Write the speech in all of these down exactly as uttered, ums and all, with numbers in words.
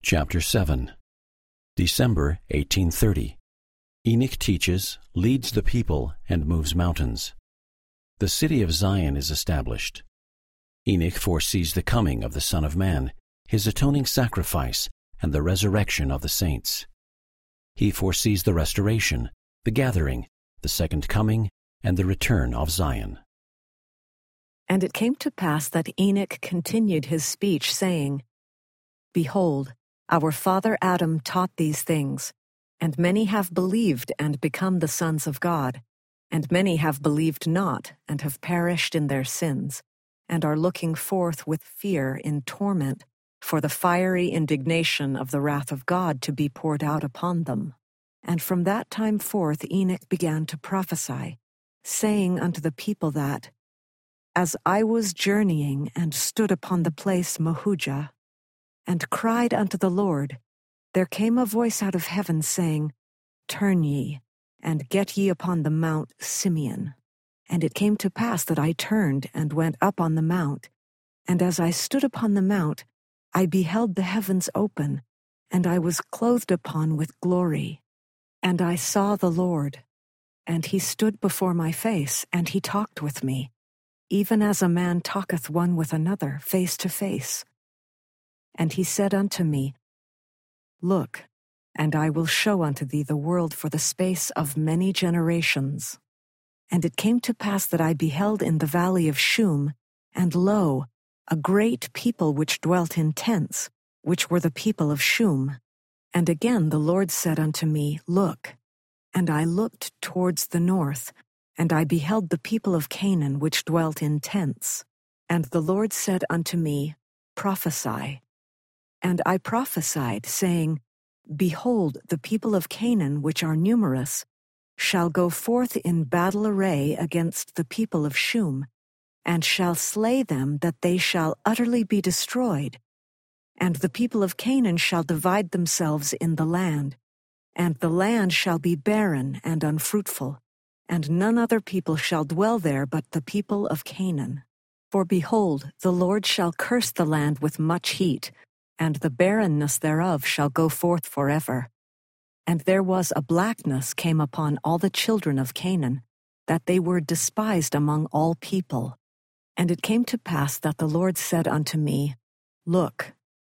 Chapter seven. December eighteen thirty. Enoch teaches, leads the people, and moves mountains. The city of Zion is established. Enoch foresees the coming of the Son of Man, his atoning sacrifice, and the resurrection of the saints. He foresees the restoration, the gathering, the second coming, and the return of Zion. And it came to pass that Enoch continued his speech, saying, Behold, our father Adam taught these things, and many have believed and become the sons of God, and many have believed not and have perished in their sins, and are looking forth with fear in torment for the fiery indignation of the wrath of God to be poured out upon them. And from that time forth Enoch began to prophesy, saying unto the people that, As I was journeying and stood upon the place Mohuja, and cried unto the Lord, there came a voice out of heaven, saying, Turn ye, and get ye upon the mount Simeon. And it came to pass that I turned and went up on the mount, and as I stood upon the mount, I beheld the heavens open, and I was clothed upon with glory. And I saw the Lord, and he stood before my face, and he talked with me, even as a man talketh one with another, face to face. And he said unto me, Look, and I will show unto thee the world for the space of many generations. And it came to pass that I beheld in the valley of Shum, and lo, a great people which dwelt in tents, which were the people of Shum. And again the Lord said unto me, Look. And I looked towards the north, and I beheld the people of Canaan which dwelt in tents. And the Lord said unto me, Prophesy. And I prophesied, saying, Behold, the people of Canaan, which are numerous, shall go forth in battle array against the people of Shum, and shall slay them that they shall utterly be destroyed. And the people of Canaan shall divide themselves in the land, and the land shall be barren and unfruitful, and none other people shall dwell there but the people of Canaan. For behold, the Lord shall curse the land with much heat, and the barrenness thereof shall go forth forever. And there was a blackness came upon all the children of Canaan, that they were despised among all people. And it came to pass that the Lord said unto me, Look.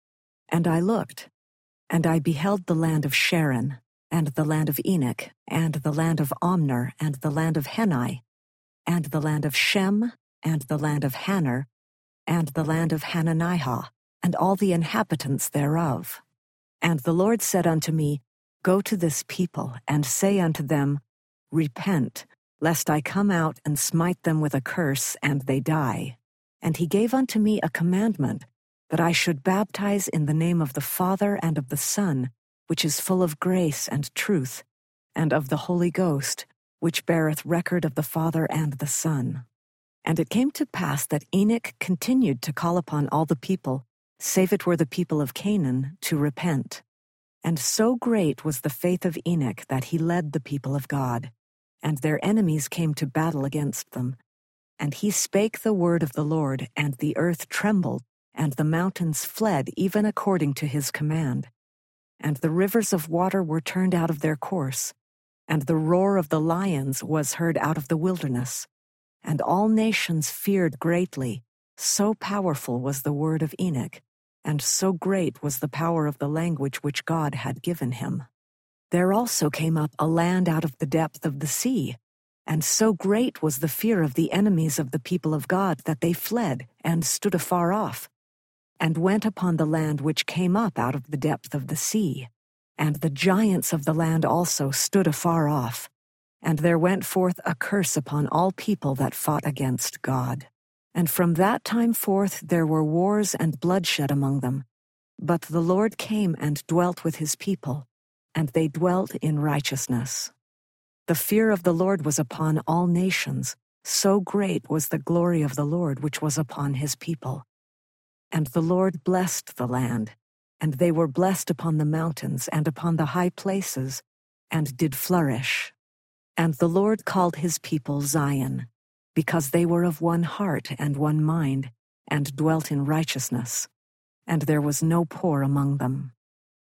And I looked, and I beheld the land of Sharon, and the land of Enoch, and the land of Omner, and the land of Heni, and the land of Shem, and the land of Hanner, and the land of Hananiah, and all the inhabitants thereof. And the Lord said unto me, Go to this people, and say unto them, Repent, lest I come out and smite them with a curse, and they die. And he gave unto me a commandment, that I should baptize in the name of the Father and of the Son, which is full of grace and truth, and of the Holy Ghost, which beareth record of the Father and the Son. And it came to pass that Enoch continued to call upon all the people, save it were the people of Canaan, to repent. And so great was the faith of Enoch that he led the people of God, and their enemies came to battle against them. And he spake the word of the Lord, and the earth trembled, and the mountains fled even according to his command. And the rivers of water were turned out of their course, and the roar of the lions was heard out of the wilderness. And all nations feared greatly, so powerful was the word of Enoch, and so great was the power of the language which God had given him. There also came up a land out of the depth of the sea, and so great was the fear of the enemies of the people of God that they fled and stood afar off, and went upon the land which came up out of the depth of the sea. And the giants of the land also stood afar off, and there went forth a curse upon all people that fought against God. And from that time forth there were wars and bloodshed among them. But the Lord came and dwelt with his people, and they dwelt in righteousness. The fear of the Lord was upon all nations, so great was the glory of the Lord which was upon his people. And the Lord blessed the land, and they were blessed upon the mountains and upon the high places, and did flourish. And the Lord called his people Zion, because they were of one heart and one mind, and dwelt in righteousness, and there was no poor among them.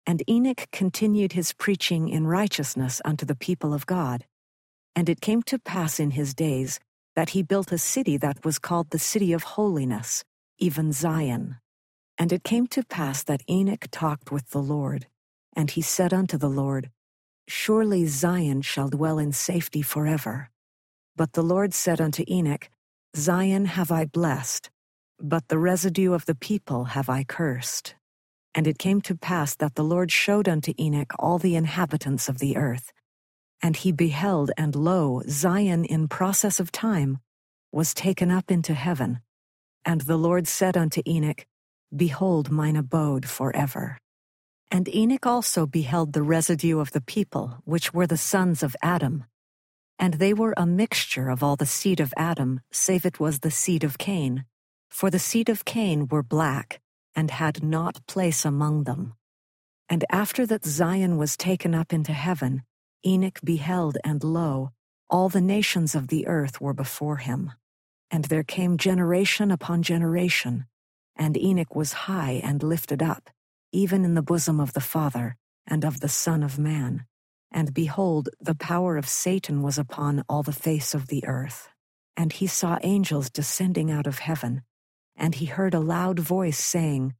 And Enoch continued his preaching in righteousness unto the people of God. And it came to pass in his days that he built a city that was called the city of holiness, even Zion. And it came to pass that Enoch talked with the Lord, and he said unto the Lord, Surely Zion shall dwell in safety forever. But the Lord said unto Enoch, Zion have I blessed, but the residue of the people have I cursed. And it came to pass that the Lord showed unto Enoch all the inhabitants of the earth. And he beheld, and lo, Zion in process of time was taken up into heaven. And the Lord said unto Enoch, Behold mine abode forever. And Enoch also beheld the residue of the people, which were the sons of Adam. And they were a mixture of all the seed of Adam, save it was the seed of Cain. For the seed of Cain were black, and had not place among them. And after that Zion was taken up into heaven, Enoch beheld, and lo, all the nations of the earth were before him. And there came generation upon generation, and Enoch was high and lifted up, even in the bosom of the Father, and of the Son of Man. And behold, the power of Satan was upon all the face of the earth. And he saw angels descending out of heaven, and he heard a loud voice saying,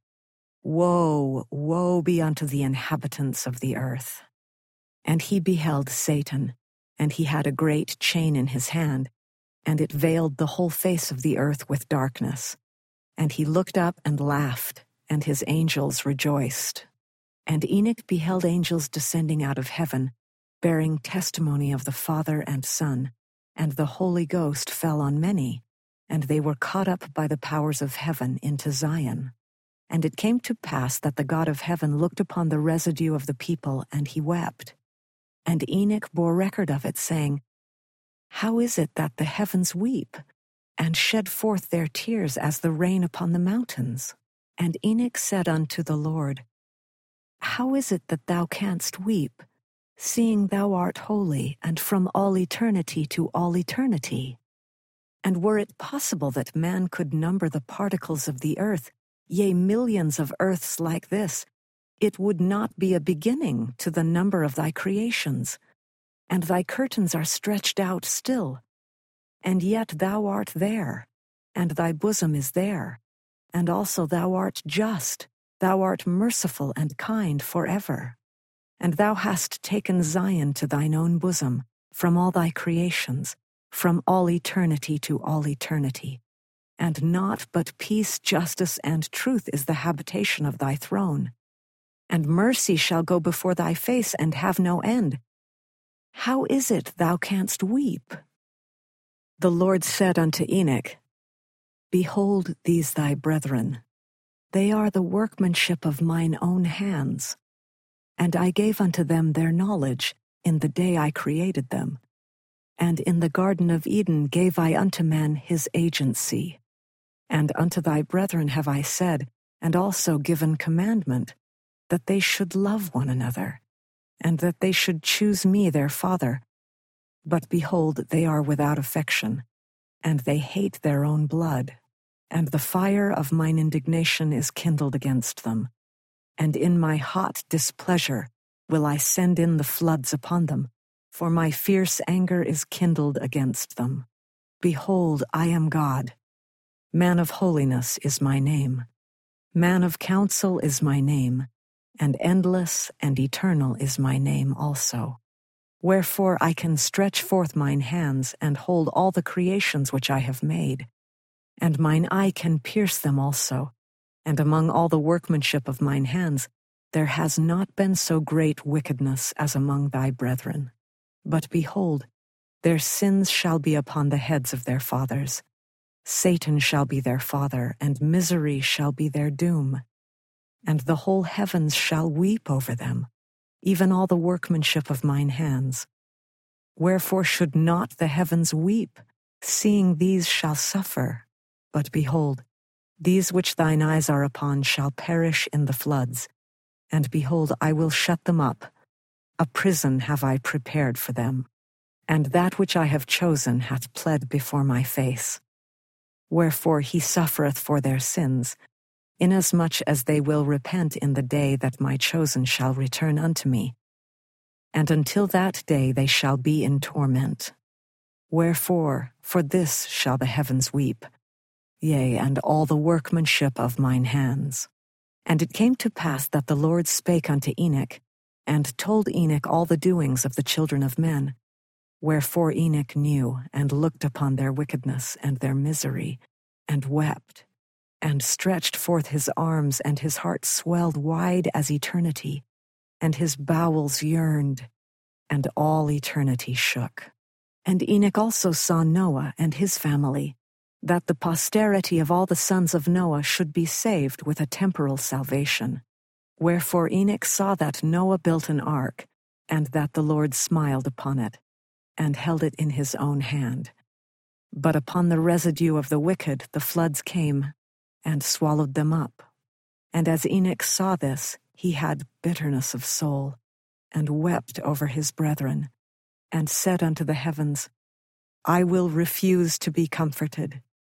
Woe, woe be unto the inhabitants of the earth. And he beheld Satan, and he had a great chain in his hand, and it veiled the whole face of the earth with darkness. And he looked up and laughed, and his angels rejoiced. And Enoch beheld angels descending out of heaven, bearing testimony of the Father and Son, and the Holy Ghost fell on many, and they were caught up by the powers of heaven into Zion. And it came to pass that the God of heaven looked upon the residue of the people, and he wept. And Enoch bore record of it, saying, How is it that the heavens weep, and shed forth their tears as the rain upon the mountains? And Enoch said unto the Lord, How is it that thou canst weep, seeing thou art holy, and from all eternity to all eternity? And were it possible that man could number the particles of the earth, yea, millions of earths like this, it would not be a beginning to the number of thy creations. And thy curtains are stretched out still. And yet thou art there, and thy bosom is there. And also thou art just, thou art merciful and kind forever. And thou hast taken Zion to thine own bosom, from all thy creations, from all eternity to all eternity. And naught but peace, justice, and truth is the habitation of thy throne. And mercy shall go before thy face and have no end. How is it thou canst weep? The Lord said unto Enoch, Behold these thy brethren, they are the workmanship of mine own hands. And I gave unto them their knowledge in the day I created them. And in the Garden of Eden gave I unto man his agency. And unto thy brethren have I said, and also given commandment, that they should love one another, and that they should choose me their father. But behold, they are without affection, and they hate their own blood. And the fire of mine indignation is kindled against them. And in my hot displeasure will I send in the floods upon them, for my fierce anger is kindled against them. Behold, I am God. Man of holiness is my name. Man of counsel is my name, and endless and eternal is my name also. Wherefore I can stretch forth mine hands and hold all the creations which I have made, and mine eye can pierce them also. And among all the workmanship of mine hands, there has not been so great wickedness as among thy brethren. But behold, their sins shall be upon the heads of their fathers. Satan shall be their father, and misery shall be their doom. And the whole heavens shall weep over them, even all the workmanship of mine hands. Wherefore should not the heavens weep, seeing these shall suffer? But behold, these which thine eyes are upon shall perish in the floods. And behold, I will shut them up. A prison have I prepared for them, and that which I have chosen hath pled before my face. Wherefore he suffereth for their sins, inasmuch as they will repent in the day that my chosen shall return unto me. And until that day they shall be in torment. Wherefore, for this shall the heavens weep, yea, and all the workmanship of mine hands. And it came to pass that the Lord spake unto Enoch, and told Enoch all the doings of the children of men. Wherefore Enoch knew, and looked upon their wickedness and their misery, and wept, and stretched forth his arms, and his heart swelled wide as eternity, and his bowels yearned, and all eternity shook. And Enoch also saw Noah and his family, that the posterity of all the sons of Noah should be saved with a temporal salvation. Wherefore Enoch saw that Noah built an ark, and that the Lord smiled upon it, and held it in his own hand. But upon the residue of the wicked the floods came, and swallowed them up. And as Enoch saw this, he had bitterness of soul, and wept over his brethren, and said unto the heavens, I will refuse to be comforted.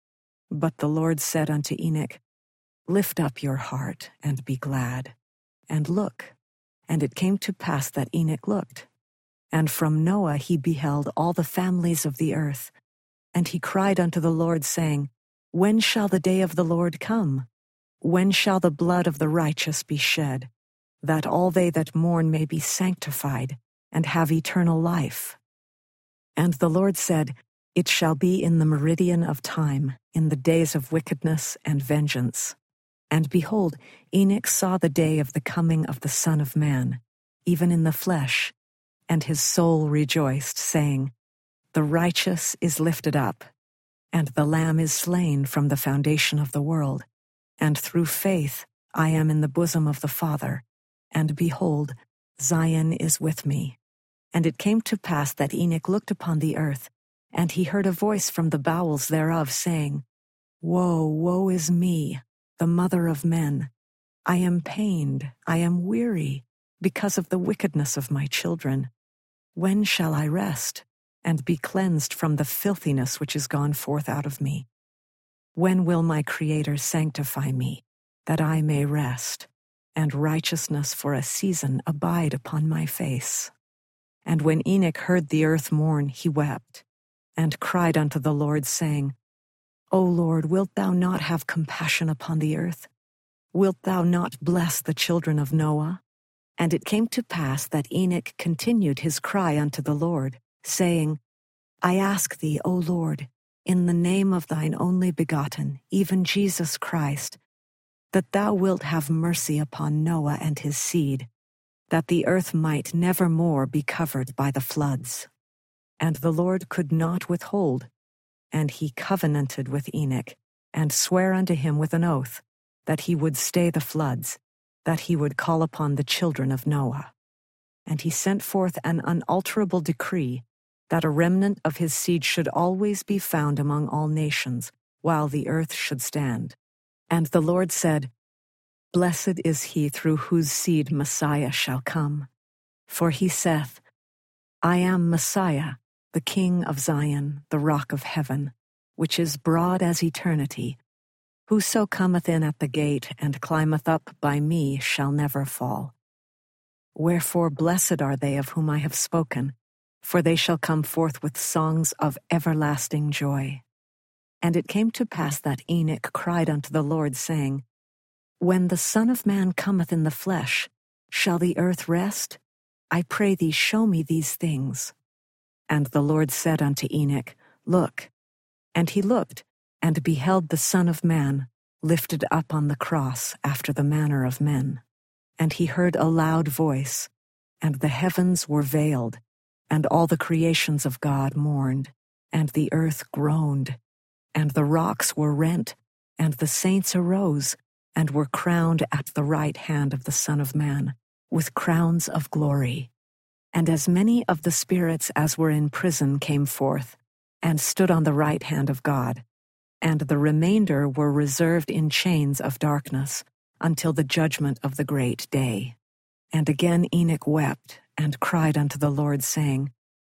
But the Lord said unto Enoch, Lift up your heart, and be glad, and look. And it came to pass that Enoch looked, and from Noah he beheld all the families of the earth. And he cried unto the Lord, saying, When shall the day of the Lord come? When shall the blood of the righteous be shed, that all they that mourn may be sanctified, and have eternal life? And the Lord said, It shall be in the meridian of time, in the days of wickedness and vengeance. And behold, Enoch saw the day of the coming of the Son of Man, even in the flesh, and his soul rejoiced, saying, The righteous is lifted up, and the Lamb is slain from the foundation of the world. And through faith I am in the bosom of the Father, and behold, Zion is with me. And it came to pass that Enoch looked upon the earth, and he heard a voice from the bowels thereof, saying, Woe, woe is me, the mother of men! I am pained, I am weary, because of the wickedness of my children. When shall I rest, and be cleansed from the filthiness which is gone forth out of me? When will my Creator sanctify me, that I may rest, and righteousness for a season abide upon my face? And when Enoch heard the earth mourn, he wept, and cried unto the Lord, saying, O Lord, wilt thou not have compassion upon the earth? Wilt thou not bless the children of Noah? And it came to pass that Enoch continued his cry unto the Lord, saying, I ask thee, O Lord, in the name of thine only begotten, even Jesus Christ, that thou wilt have mercy upon Noah and his seed, that the earth might never more be covered by the floods. And the Lord could not withhold, and he covenanted with Enoch, and sware unto him with an oath, that he would stay the floods, that he would call upon the children of Noah. And he sent forth an unalterable decree, that a remnant of his seed should always be found among all nations, while the earth should stand. And the Lord said, Blessed is he through whose seed Messiah shall come. For he saith, I am Messiah, the King of Zion, the rock of heaven, which is broad as eternity. Whoso cometh in at the gate, and climbeth up by me, shall never fall. Wherefore blessed are they of whom I have spoken, for they shall come forth with songs of everlasting joy. And it came to pass that Enoch cried unto the Lord, saying, When the Son of Man cometh in the flesh, shall the earth rest? I pray thee, show me these things. And the Lord said unto Enoch, Look. And he looked, and beheld the Son of Man lifted up on the cross after the manner of men. And he heard a loud voice, and the heavens were veiled, and all the creations of God mourned, and the earth groaned, and the rocks were rent, and the saints arose, and were crowned at the right hand of the Son of Man, with crowns of glory. And as many of the spirits as were in prison came forth, and stood on the right hand of God, and the remainder were reserved in chains of darkness, until the judgment of the great day. And again Enoch wept, and cried unto the Lord, saying,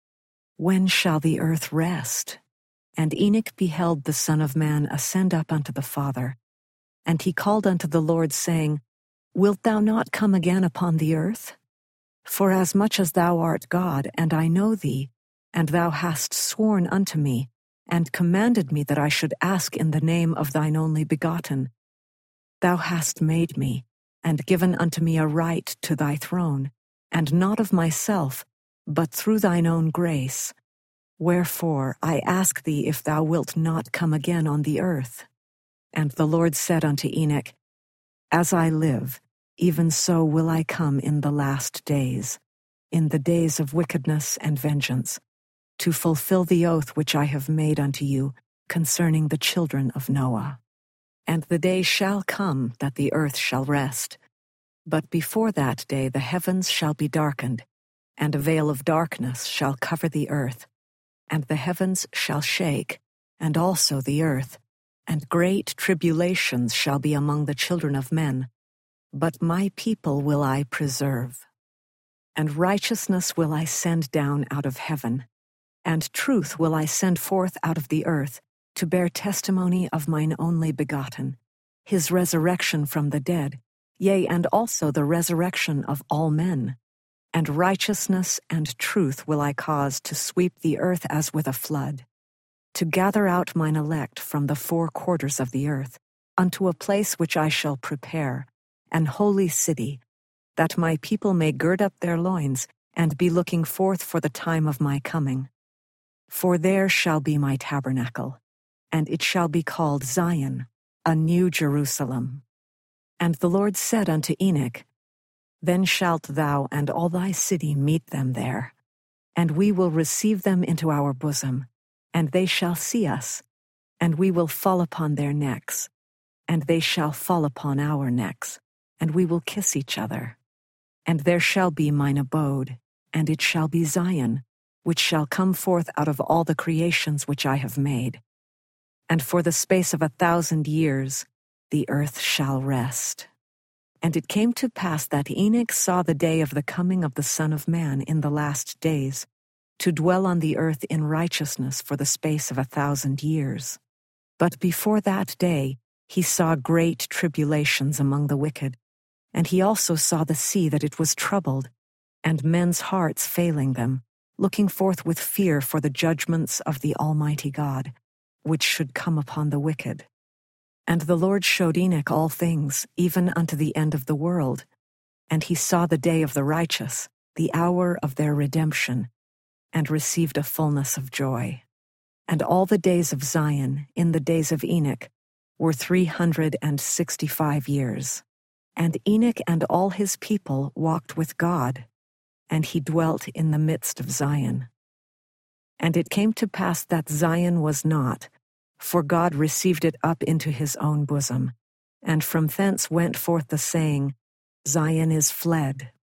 When shall the earth rest? And Enoch beheld the Son of Man ascend up unto the Father, And he called unto the Lord, saying, Wilt thou not come again upon the earth? Forasmuch as thou art God, and I know thee, and thou hast sworn unto me, and commanded me that I should ask in the name of thine only begotten. Thou hast made me, and given unto me a right to thy throne, and not of myself, but through thine own grace. Wherefore I ask thee if thou wilt not come again on the earth. And the Lord said unto Enoch, As I live, even so will I come in the last days, in the days of wickedness and vengeance, to fulfill the oath which I have made unto you concerning the children of Noah. And the day shall come that the earth shall rest. But before that day the heavens shall be darkened, and a veil of darkness shall cover the earth, and the heavens shall shake, and also the earth, and great tribulations shall be among the children of men. But my people will I preserve. And righteousness will I send down out of heaven, and truth will I send forth out of the earth, to bear testimony of mine only begotten, his resurrection from the dead, yea, and also the resurrection of all men. And righteousness and truth will I cause to sweep the earth as with a flood, to gather out mine elect from the four quarters of the earth, unto a place which I shall prepare, an holy city, that my people may gird up their loins, and be looking forth for the time of my coming. For there shall be my tabernacle, and it shall be called Zion, a new Jerusalem. And the Lord said unto Enoch, Then shalt thou and all thy city meet them there, and we will receive them into our bosom, and they shall see us, and we will fall upon their necks, and they shall fall upon our necks, and we will kiss each other. And there shall be mine abode, and it shall be Zion, which shall come forth out of all the creations which I have made. And for the space of a thousand years the earth shall rest. And it came to pass that Enoch saw the day of the coming of the Son of Man in the last days, to dwell on the earth in righteousness for the space of a thousand years. But before that day he saw great tribulations among the wicked, and he also saw the sea that it was troubled, and men's hearts failing them, looking forth with fear for the judgments of the Almighty God, which should come upon the wicked. And the Lord showed Enoch all things, even unto the end of the world. And he saw the day of the righteous, the hour of their redemption, and received a fullness of joy. And all the days of Zion, in the days of Enoch, were three hundred and sixty-five years. And Enoch and all his people walked with God, and he dwelt in the midst of Zion. And it came to pass that Zion was not, for God received it up into his own bosom, and from thence went forth the saying, Zion is fled,